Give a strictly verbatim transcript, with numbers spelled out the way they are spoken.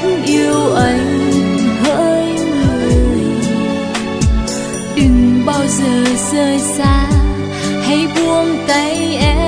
yêu anh hỡi người. Đừng bao giờ rời xa, hãy buông tay em.